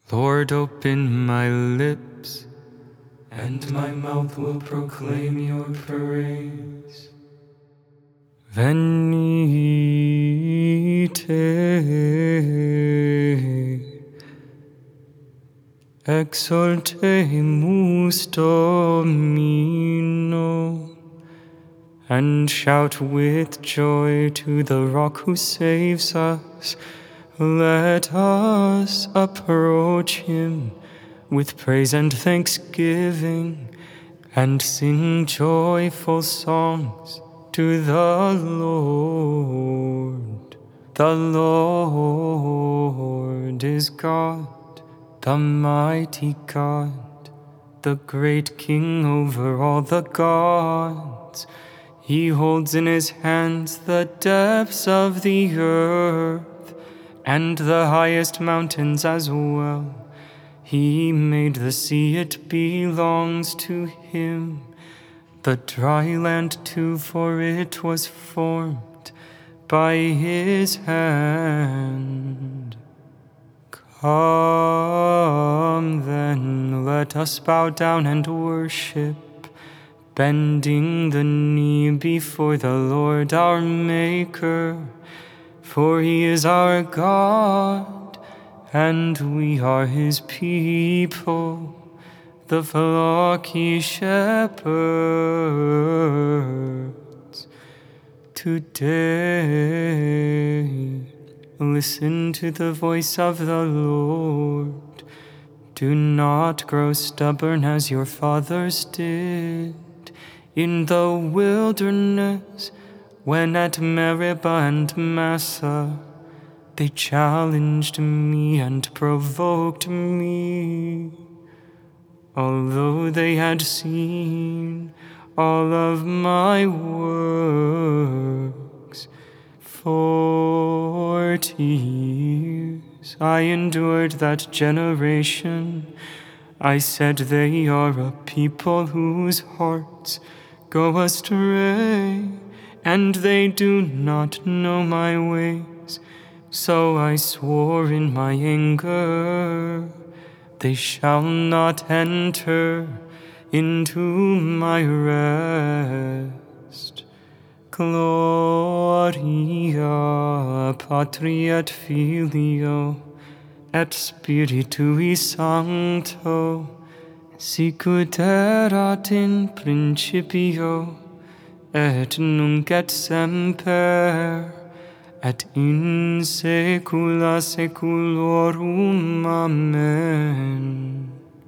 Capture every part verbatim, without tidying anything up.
Lord, open my lips, and my mouth will proclaim your praise. Venite, exaltemus Domino, and shout with joy to the Rock who saves us. Let us approach him with praise and thanksgiving, and sing joyful songs to the Lord. The Lord is God, the mighty God, the great King over all the gods. He holds in his hands the depths of the earth, and the highest mountains as well. He made the sea, it belongs to him, the dry land too, for it was formed by his hand. Come then, let us bow down and worship, bending the knee before the Lord our Maker. For he is our God, and we are his people, the flock he shepherds. Today, listen to the voice of the Lord. Do not grow stubborn as your fathers did in the wilderness, when at Meribah and Massah they challenged me and provoked me, although they had seen all of my works. Forty years I endured that generation. I said, they are a people whose hearts go astray, and they do not know my ways. So I swore in my anger, they shall not enter into my rest. Gloria Patri et Filio et Spiritui Sancto, sicut erat in principio, et nunc et semper, et in saecula saeculorum. Amen.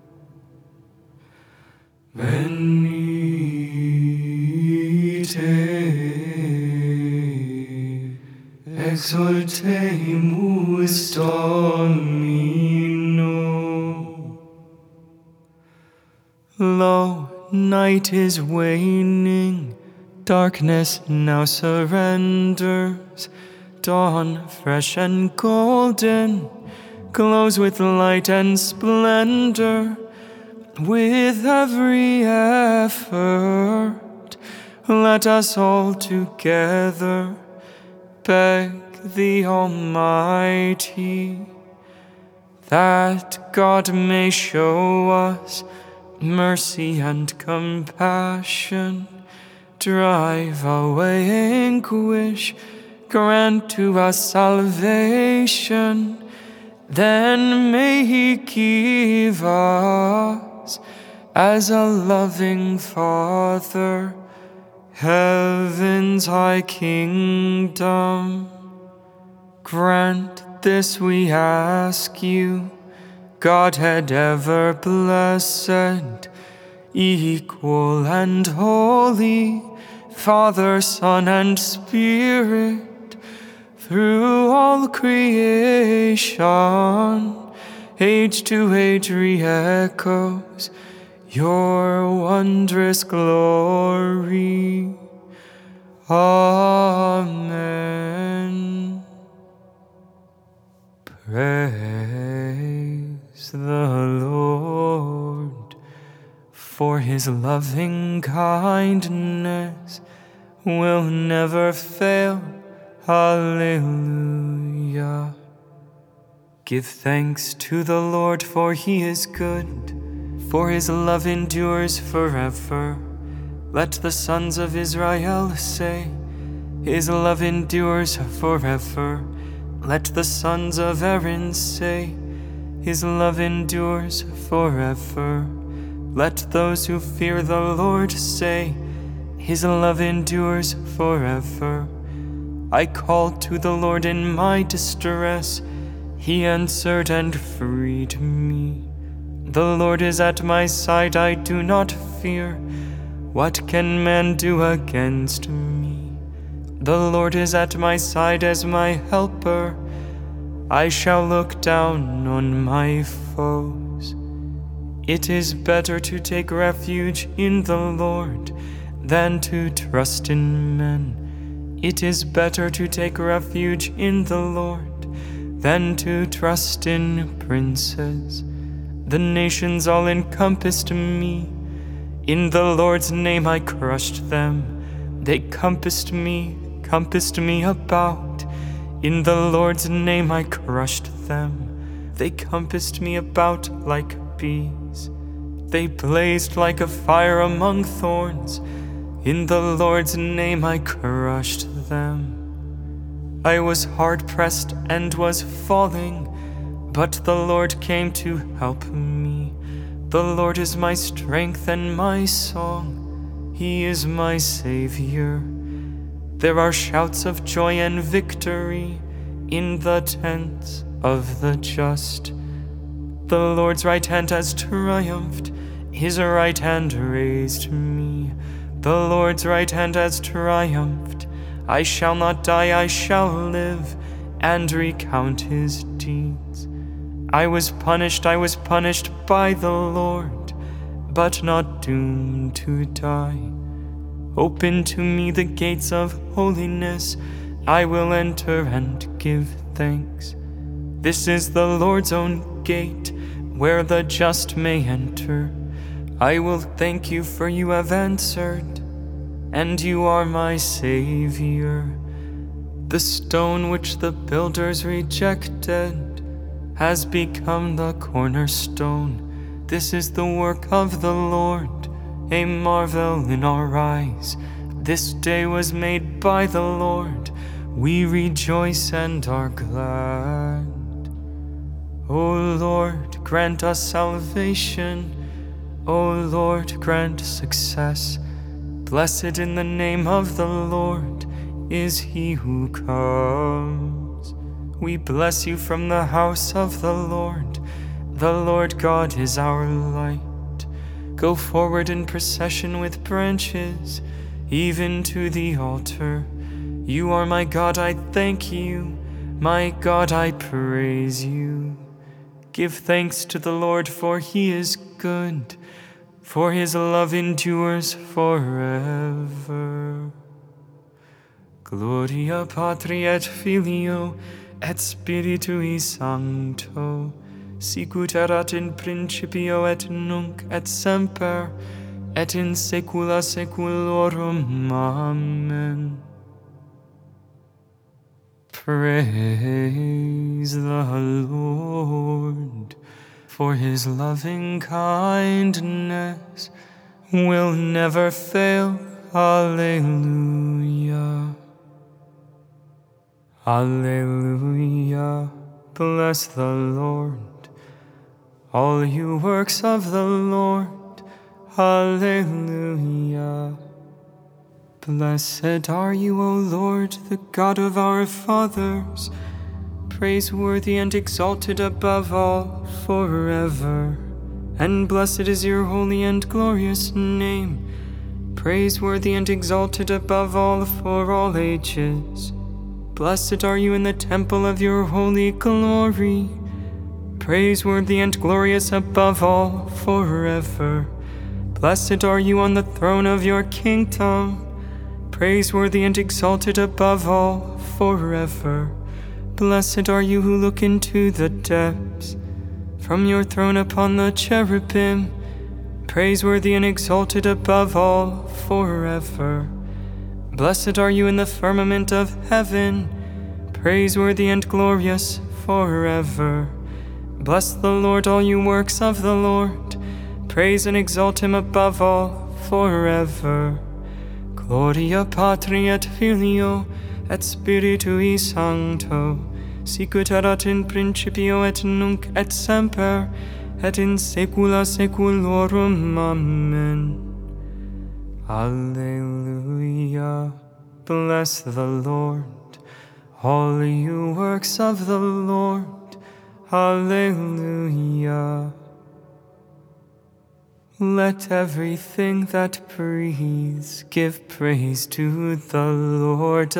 Venite, exaltemus Domino. Lo, night is waning, darkness now surrenders. Dawn, fresh and golden, glows with light and splendor. With every effort, let us all together beg the Almighty that God may show us mercy and compassion, drive away anguish, grant to us salvation. Then may he give us, as a loving Father, heaven's high kingdom. Grant this we ask you, Godhead ever blessed, equal and holy, Father, Son, and Spirit, through all creation, age to age re-echoes your wondrous glory. Amen. Praise the Lord, for his loving kindness will never fail. Hallelujah. Give thanks to the Lord, for he is good, for his love endures forever. Let the sons of Israel say, his love endures forever. Let the sons of Aaron say, his love endures forever. Let those who fear the Lord say, his love endures forever. I called to the Lord in my distress. He answered and freed me. The Lord is at my side, I do not fear. What can man do against me? The Lord is at my side as my helper. I shall look down on my foes. It is better to take refuge in the Lord than to trust in men. It is better to take refuge in the Lord than to trust in princes. The nations all encompassed me. In the Lord's name I crushed them. They compassed me, compassed me about. In the Lord's name I crushed them. They compassed me about like bees. They blazed like a fire among thorns. In the Lord's name I crushed them. I was hard pressed and was falling, but the Lord came to help me. The Lord is my strength and my song. He is my Savior. There are shouts of joy and victory in the tents of the just. The Lord's right hand has triumphed. His right hand raised me. The Lord's right hand has triumphed. I shall not die, I shall live, and recount his deeds. I was punished, I was punished by the Lord, but not doomed to die. Open to me the gates of holiness. I will enter and give thanks. This is the Lord's own gate, where the just may enter. I will thank you, for you have answered, and you are my Savior. The stone which the builders rejected has become the cornerstone. This is the work of the Lord, a marvel in our eyes. This day was made by the Lord. We rejoice and are glad. O Lord, grant us salvation. O Lord, grant success. Blessed in the name of the Lord is he who comes. We bless you from the house of the Lord. The Lord God is our light. Go forward in procession with branches, even to the altar. You are my God, I thank you. My God, I praise you. Give thanks to the Lord, for he is good, for his love endures forever. Gloria Patri et Filio et Spiritui Sancto, sicut erat in principio et nunc et semper, et in saecula saeculorum. Amen. Praise the Lord, for his loving kindness will never fail. Alleluia. Alleluia. Bless the Lord, all you works of the Lord. Alleluia. Blessed are you, O Lord, the God of our fathers, praiseworthy and exalted above all forever. And blessed is your holy and glorious name, praiseworthy and exalted above all for all ages. Blessed are you in the temple of your holy glory, praiseworthy and glorious above all forever. Blessed are you on the throne of your kingdom, praiseworthy and exalted above all forever. Blessed are you who look into the depths, from your throne upon the cherubim, praiseworthy and exalted above all forever. Blessed are you in the firmament of heaven, praiseworthy and glorious forever. Bless the Lord, all you works of the Lord. Praise and exalt him above all, forever. Gloria Patri et Filio, et Spiritui Sancto, sicut erat in principio et nunc et semper, et in saecula saeculorum. Amen. Alleluia. Bless the Lord, all you works of the Lord. Alleluia. Let everything that breathes give praise to the Lord.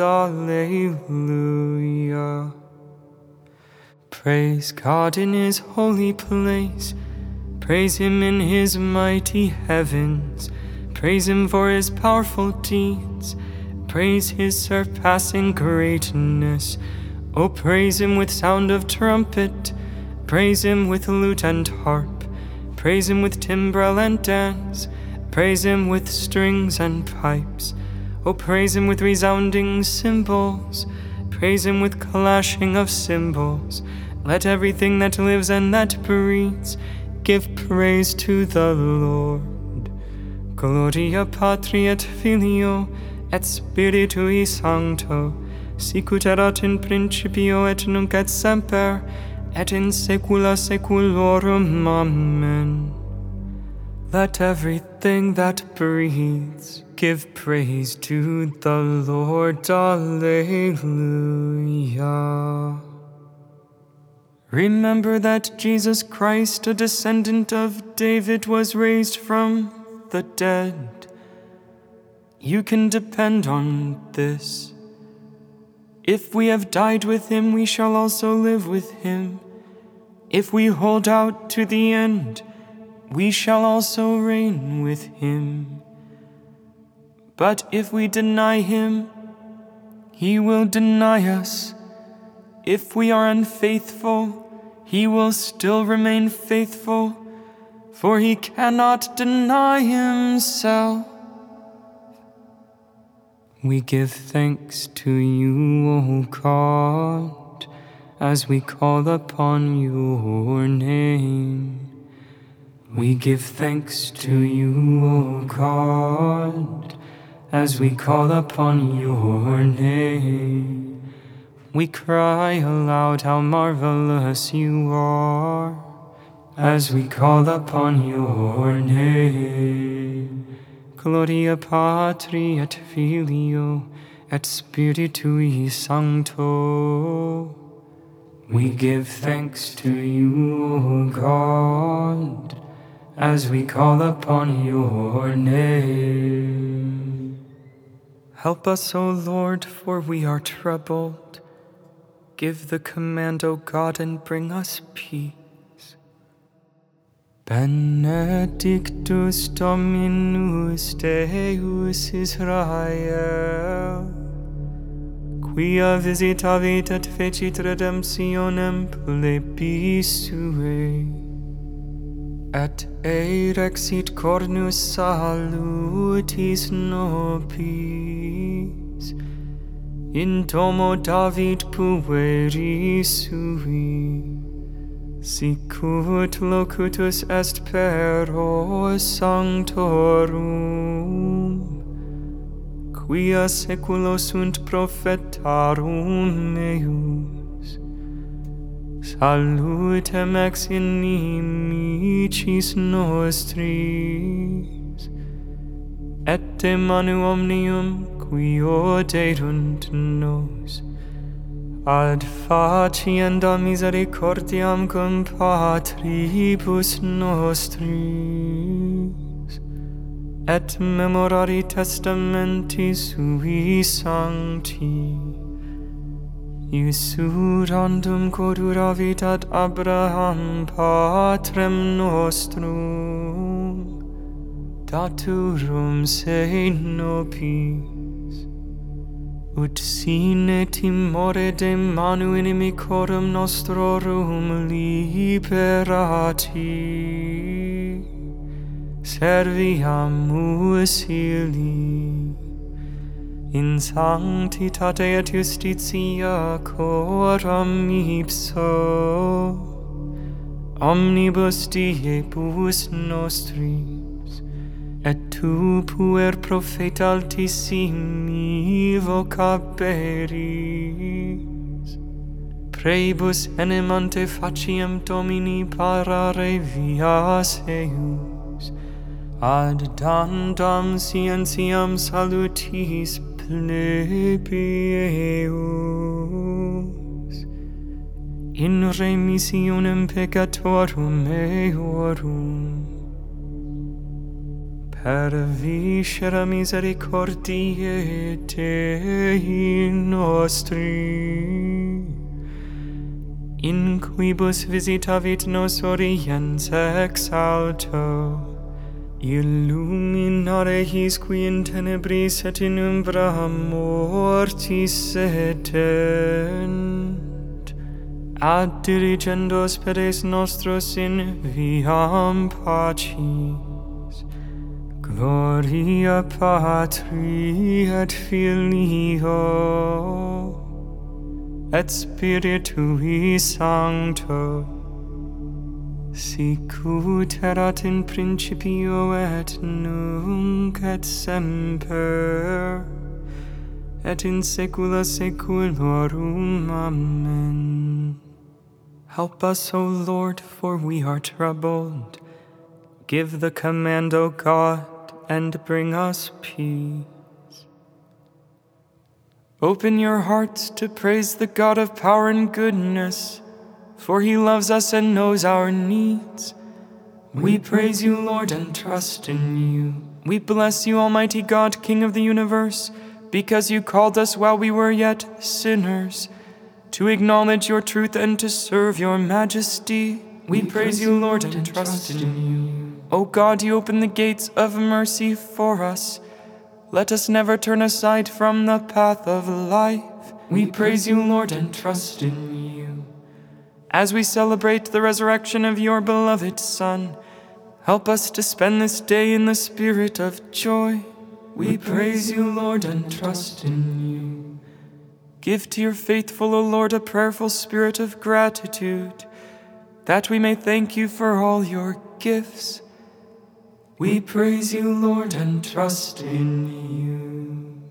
Alleluia. Praise God in his holy place. Praise him in his mighty heavens. Praise him for his powerful deeds. Praise his surpassing greatness. Oh, praise him with sound of trumpet. Praise him with lute and harp. Praise him with timbrel and dance. Praise him with strings and pipes. Oh, praise him with resounding cymbals. Praise him with clashing of cymbals. Let everything that lives and that breathes give praise to the Lord. Gloria Patri et Filio, et Spiritui Sancto, sicut erat in principio et nunc et semper, et in saecula saeculorum. Amen. Let everything that breathes give praise to the Lord. Alleluia. Remember that Jesus Christ, a descendant of David, was raised from the dead. You can depend on this. If we have died with him, we shall also live with him. If we hold out to the end, we shall also reign with him. But if we deny him, he will deny us. If we are unfaithful, he will still remain faithful, for he cannot deny himself. We give thanks to you, O God, as we call upon your name. We give thanks to you, O God, as we call upon your name. We cry aloud how marvelous you are, as we call upon your name. Gloria Patri et Filio, et Spiritui Sancto. We give thanks to you, O God, as we call upon your name. Help us, O Lord, for we are troubled. Give the command, O God, and bring us peace. Benedictus Dominus Deus Israel, quia visitavit et fecit redemptionem plebis suae, et erexit cornus salutis nobis, in domo David pueri sui. Sicut locutus est per o sanctorum, quia seculo sunt prophetarum meus. Salutem ex inimicis nostris, et de manu omnium qui oderunt nos, ad facienda misericordiam cum patribus nostris, et memorari testamenti sui sancti, iusurandum coduravit ad Abraham patrem nostrum, daturum se nobis, ut sine timore de manu inimicorum nostrorum liberati, serviamus illi, in sanctitate et justitia coram ipso, omnibus diebus nostris, et tu puer prophet altissimi vocaberis, praebus enim ante faciem Domini parare vias eius, ad dandam scientiam salutis plebeius, in remissionem peccatorum eorum, per viscera misericordiae Dei nostri, in quibus visitavit nos oriens ex alto, illuminare his qui in tenebris et in umbra mortis sedent, ad dirigendos pedes nostros in viam pacis, gloria Patri et Filio et Spiritui Sancto, sic ut erat in principio et nunc et semper, et in saecula saeculorum. Amen. Help us, O Lord, for we are troubled. Give the command, O God, and bring us peace. Open your hearts to praise the God of power and goodness, for he loves us and knows our needs. We praise you, Lord, and trust in you. We bless you, Almighty God, King of the universe, because you called us while we were yet sinners, to acknowledge your truth and to serve your majesty. We, we praise you, Lord, and trust in you. O God, you open the gates of mercy for us. Let us never turn aside from the path of life. We praise you, Lord, and trust in you. As we celebrate the resurrection of your beloved Son, help us to spend this day in the spirit of joy. We praise you, Lord, and trust in you. Give to your faithful, O Lord, a prayerful spirit of gratitude, that we may thank you for all your gifts. We praise you, Lord, and trust in you.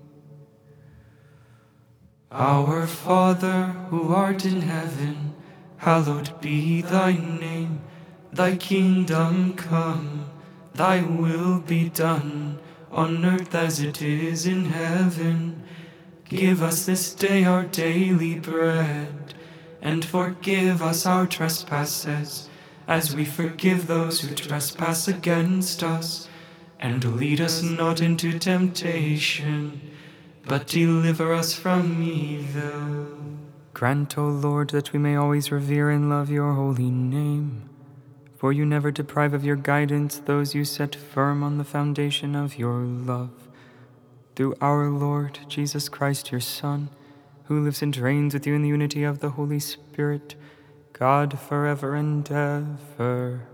Our Father, who art in heaven, hallowed be thy name. Thy kingdom come, thy will be done, on earth as it is in heaven. Give us this day our daily bread, and forgive us our trespasses, as we forgive those who trespass against us. And lead us not into temptation, but deliver us from evil. Grant, O Lord, that we may always revere and love your holy name, for you never deprive of your guidance those you set firm on the foundation of your love. Through our Lord Jesus Christ, your Son, who lives and reigns with you in the unity of the Holy Spirit, God forever and ever.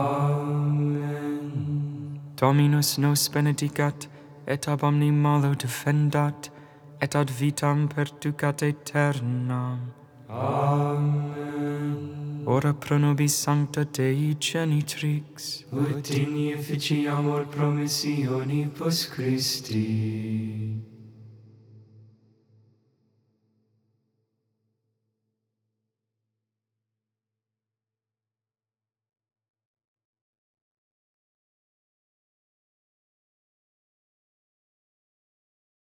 Amen. Dominus nos benedicat, et ab omni malo defendat, et ad vitam perducat aeternam. Amen. Ora pro nobis sancta Dei genitrix, ut in efficiamur promissionibus Christi.